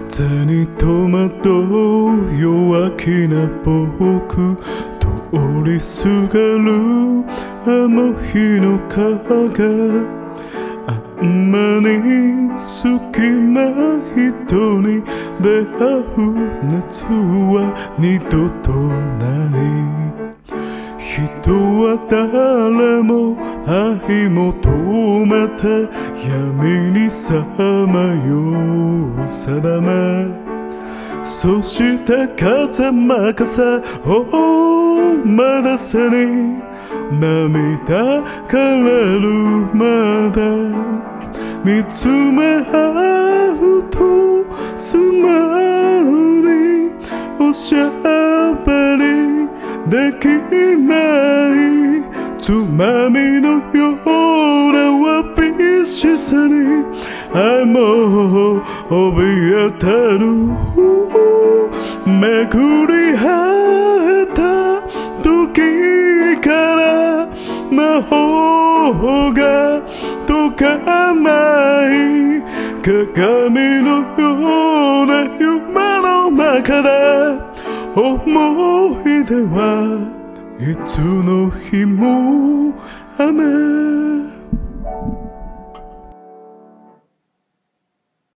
風に戸惑う弱気な僕、通りすがるあの日の影、あんまり好きな人に出会う夏は二度とない。人は誰も愛求めて闇にさまよう定め、そして風任せを任せに涙枯れるまで見つめ合うと素直におしゃべりできないつまみのようなわびしさに愛も怯えてる。巡り合えた時から魔法が解かない鏡のような夢の中で思い出はいつの日も雨。